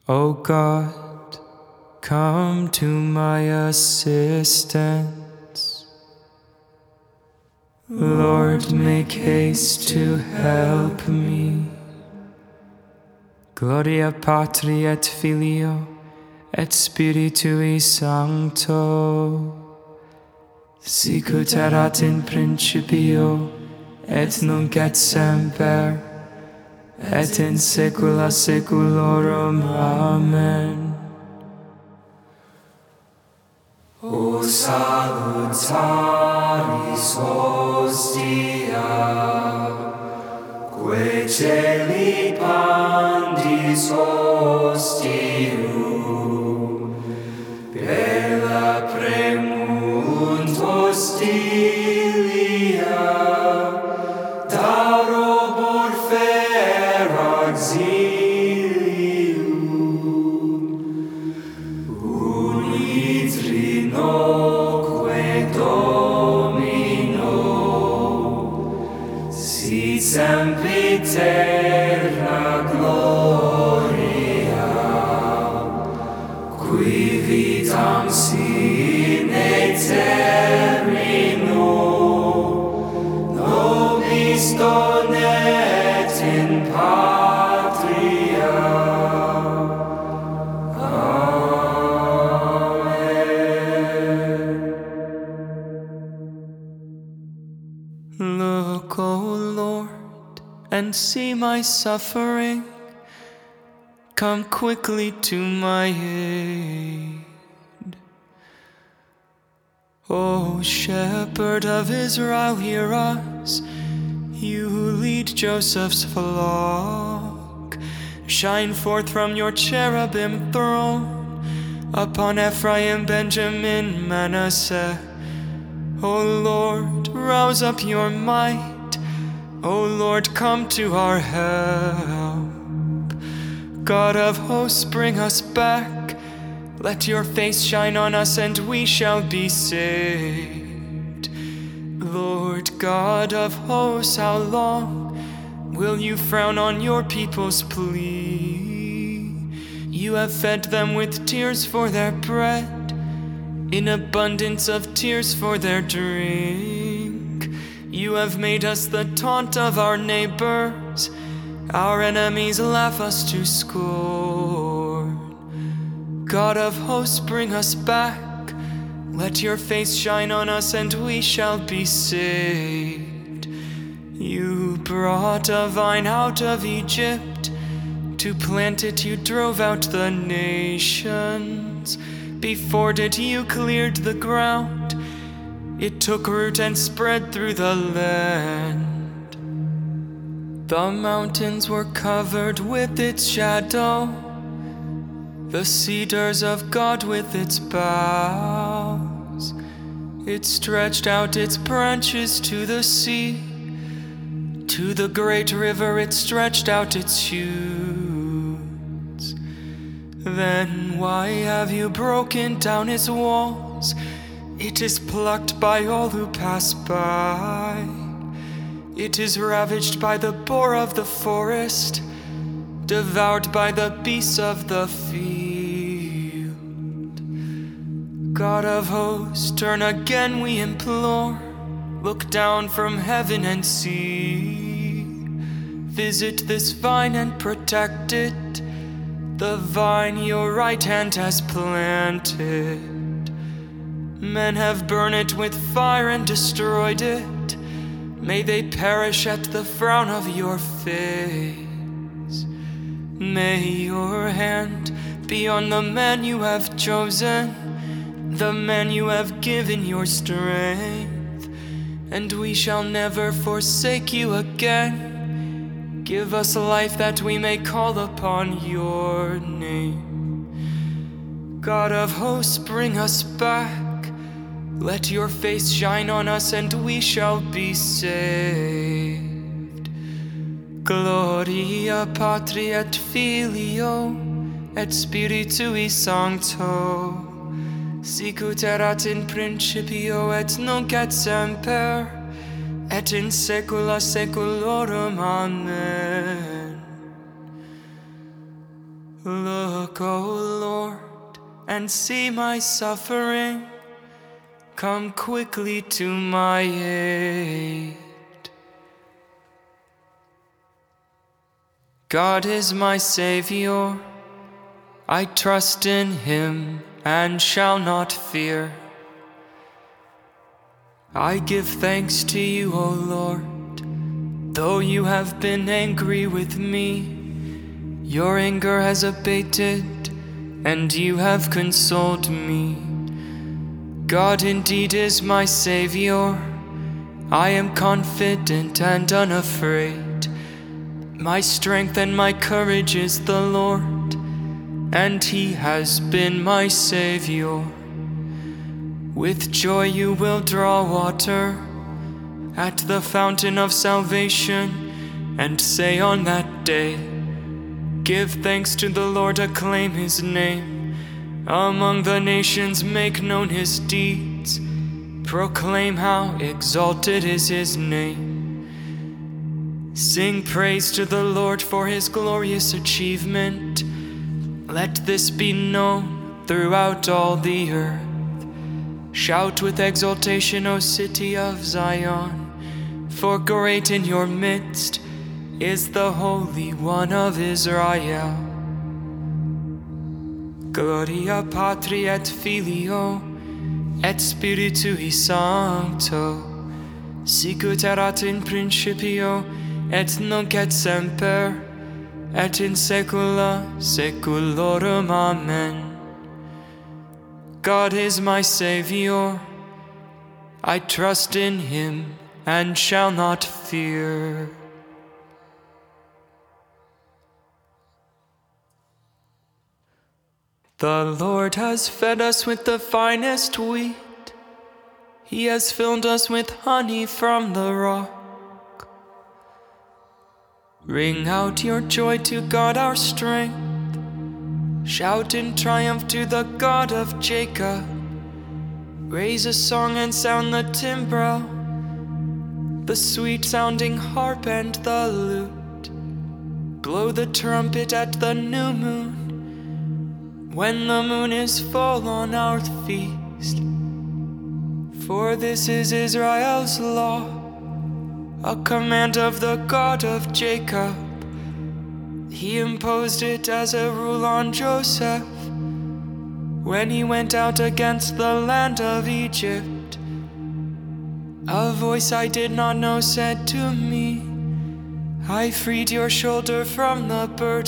O God, come to my assistance. Lord, make haste to help me. Gloria Patri et Filio et Spiritui Sancto, sicut erat in principio et nunc et semper et in saecula saeculorum. Amen. O salutaris hostia, quae celi pandis hostium, bella premunt hostilia, darobor fer auxilium, unit rinoque Domino, sit sempiterna gloria, qui vitam sine termino nobis donet in patria. Amen. Look, O Lord, and see my suffering. Come quickly to my aid. O Shepherd of Israel, hear us. You who lead Joseph's flock, shine forth from your cherubim throne upon Ephraim, Benjamin, Manasseh. O Lord, rouse up your might. O Lord, come to our help. God of hosts, bring us back. Let your face shine on us, and we shall be saved. Lord God of hosts, how long will you frown on your people's plea? You have fed them with tears for their bread, in abundance of tears for their drink. You have made us the taunt of our neighbors. Our enemies laugh us to scorn. God of hosts, bring us back. Let your face shine on us, and we shall be saved. You brought a vine out of Egypt. To plant it, you drove out the nations. Before it, you cleared the ground. It took root and spread through the land. The mountains were covered with its shadow, the cedars of God with its boughs. It stretched out its branches to the sea. To the great river it stretched out its shoots. Then why have you broken down its walls? It is plucked by all who pass by. It is ravaged by the boar of the forest, devoured by the beasts of the field. God of hosts, turn again, we implore. Look down from heaven and see. Visit this vine and protect it, the vine your right hand has planted. Men have burned it with fire and destroyed it. May they perish at the frown of your face. May your hand be on the man you have chosen, the man you have given your strength, and we shall never forsake you again. Give us life that we may call upon your name. God of hosts, bring us back. Let your face shine on us, and we shall be saved. Gloria Patri et Filio et Spiritui Sancto, sicut erat in principio et nunc et semper et in saecula saeculorum. Amen. Look, O Lord, and see my suffering. Come quickly to my aid. God is my Savior. I trust in Him and shall not fear. I give thanks to you, O Lord, though you have been angry with me. Your anger has abated, and you have consoled me. God indeed is my Savior. I am confident and unafraid. My strength and my courage is the Lord, and He has been my Savior. With joy you will draw water at the fountain of salvation, and say on that day, give thanks to the Lord, acclaim His name. Among the nations make known His deeds. Proclaim how exalted is His name. Sing praise to the Lord for His glorious achievement. Let this be known throughout all the earth. Shout with exultation, O city of Zion, for great in your midst is the Holy One of Israel. Gloria Patri et Filio et Spiritui Sancto, sicut erat in principio et nunc et semper et in saecula saeculorum. Amen. God is my Savior. I trust in Him and shall not fear. The Lord has fed us with the finest wheat. He has filled us with honey from the rock. Ring out your joy to God our strength. Shout in triumph to the God of Jacob. Raise a song and sound the timbrel, the sweet-sounding harp and the lute. Blow the trumpet at the new moon, when the moon is full on our feast. For this is Israel's law, a command of the God of Jacob. He imposed it as a rule on Joseph when he went out against the land of Egypt. A voice I did not know said to me, I freed your shoulder from the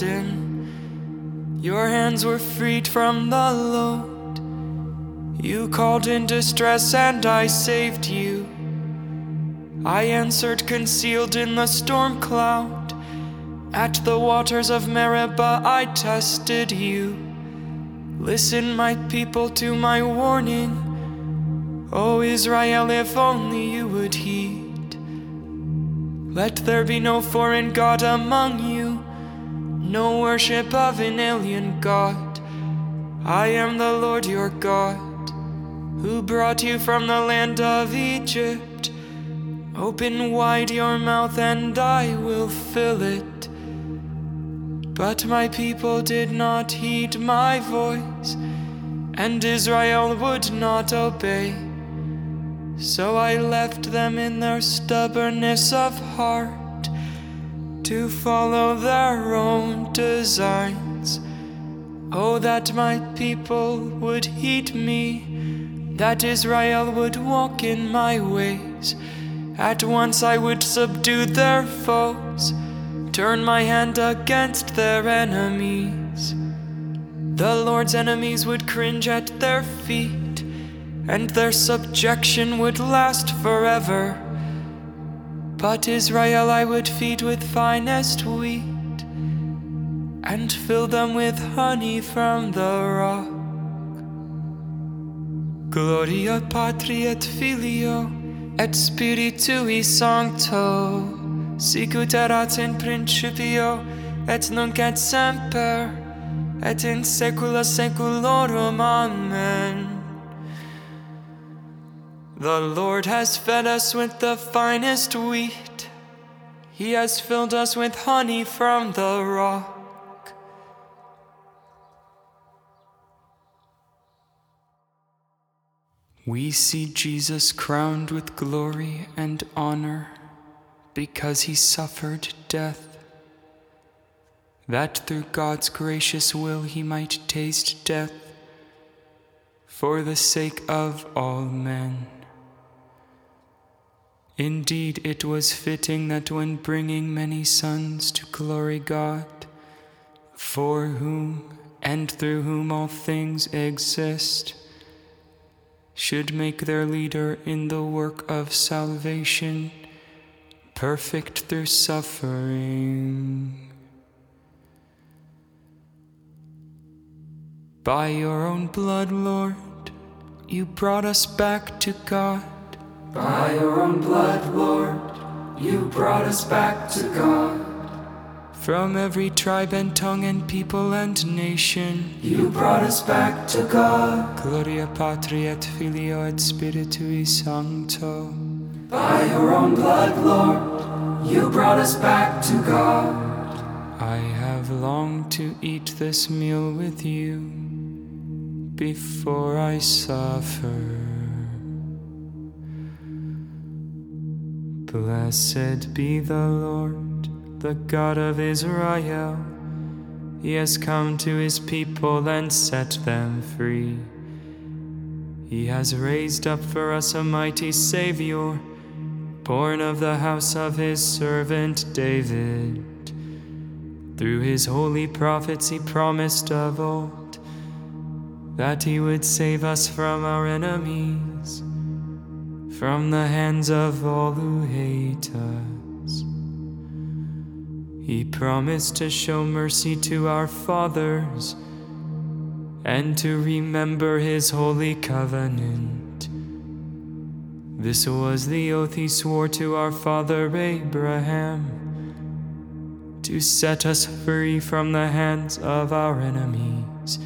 burden. Your hands were freed from the load. You called in distress and I saved you. I answered concealed in the storm cloud. At the waters of Meribah I tested you. Listen, my people, to my warning. O Israel, if only you would heed. Let there be no foreign god among you, no worship of an alien god. I am the Lord your God, who brought you from the land of Egypt. Open wide your mouth and I will fill it. But my people did not heed my voice, and Israel would not obey. So I left them in their stubbornness of heart, to follow their own designs. Oh, that my people would heed me, that Israel would walk in my ways. At once I would subdue their foes, turn my hand against their enemies. The Lord's enemies would cringe at their feet, and their subjection would last forever. But Israel I would feed with finest wheat, and fill them with honey from the rock. Gloria Patri et Filio et Spiritui Sancto, sicut erat in principio, et nunc et semper, et in saecula saeculorum. Amen. The Lord has fed us with the finest wheat. He has filled us with honey from the rock. We see Jesus crowned with glory and honor because he suffered death, that through God's gracious will he might taste death for the sake of all men. Indeed, it was fitting that when bringing many sons to glory God, for whom and through whom all things exist, should make their leader in the work of salvation perfect through suffering. By your own blood, Lord, you brought us back to God. By your own blood, Lord, you brought us back to God. From every tribe and tongue and people and nation, you brought us back to God. Gloria Patri et Filio et Spiritui Sancto. By your own blood, Lord, you brought us back to God. I have longed to eat this meal with you before I suffer. Blessed be the Lord, the God of Israel. He has come to his people and set them free. He has raised up for us a mighty Savior, born of the house of his servant David. Through his holy prophets he promised of old that he would save us from our enemies, from the hands of all who hate us. He promised to show mercy to our fathers and to remember his holy covenant. This was the oath he swore to our father Abraham, to set us free from the hands of our enemies,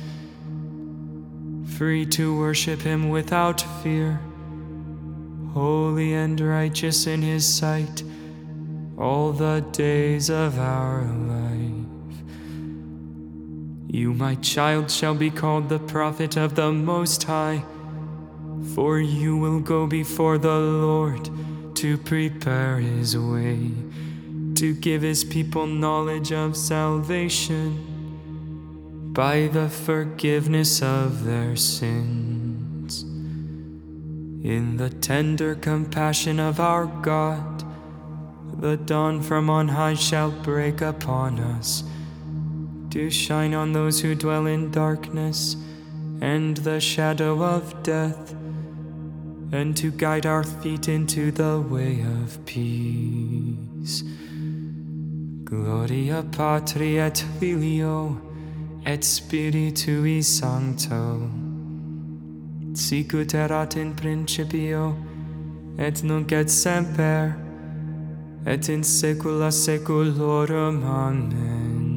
free to worship him without fear, holy and righteous in his sight all the days of our life. You, my child, shall be called the prophet of the Most High, for you will go before the Lord to prepare his way, to give his people knowledge of salvation by the forgiveness of their sins. In the tender compassion of our God, the dawn from on high shall break upon us, to shine on those who dwell in darkness and the shadow of death, and to guide our feet into the way of peace. Gloria Patri et Filio et Spiritui Sancto, sic ut erat in principio, et nunc et semper, et in saecula saeculorum. Amen.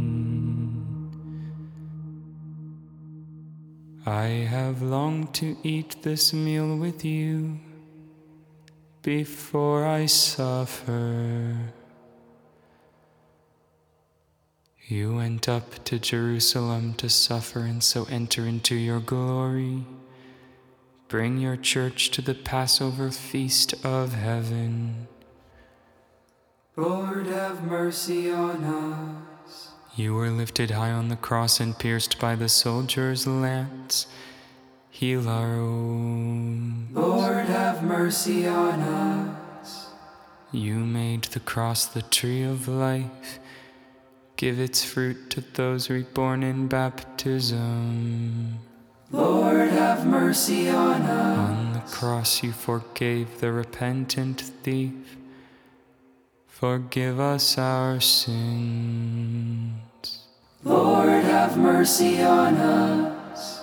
I have longed to eat this meal with you before I suffer. You went up to Jerusalem to suffer and so enter into your glory. Bring your church to the Passover feast of heaven. Lord, have mercy on us. You were lifted high on the cross and pierced by the soldier's lance. Heal our wounds. Lord, have mercy on us. You made the cross the tree of life. Give its fruit to those reborn in baptism. Lord, have mercy on us. On the cross you forgave the repentant thief. Forgive us our sins. Lord, have mercy on us.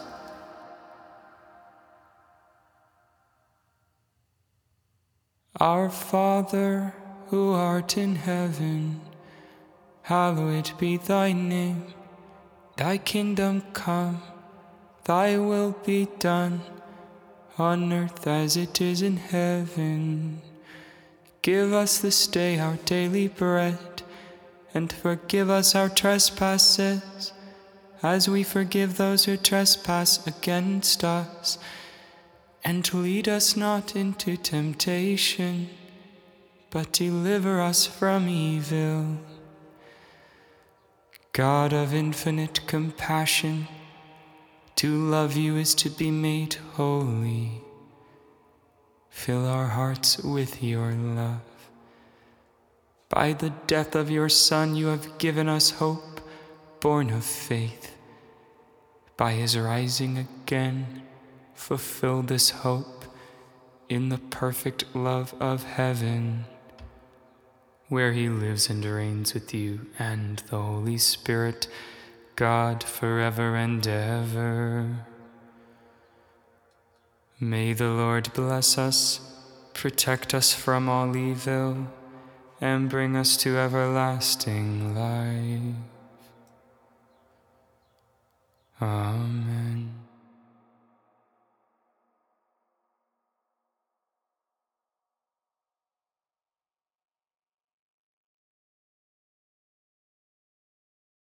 Our Father, who art in heaven, hallowed be thy name. Thy kingdom come, thy will be done, on earth as it is in heaven. Give us this day our daily bread, and forgive us our trespasses, as we forgive those who trespass against us. And lead us not into temptation, but deliver us from evil. God of infinite compassion, to love you is to be made holy. Fill our hearts with your love. By the death of your Son, you have given us hope, born of faith. By his rising again, fulfill this hope in the perfect love of heaven, where he lives and reigns with you and the Holy Spirit, God, forever and ever. May the Lord bless us, protect us from all evil, and bring us to everlasting life. Amen.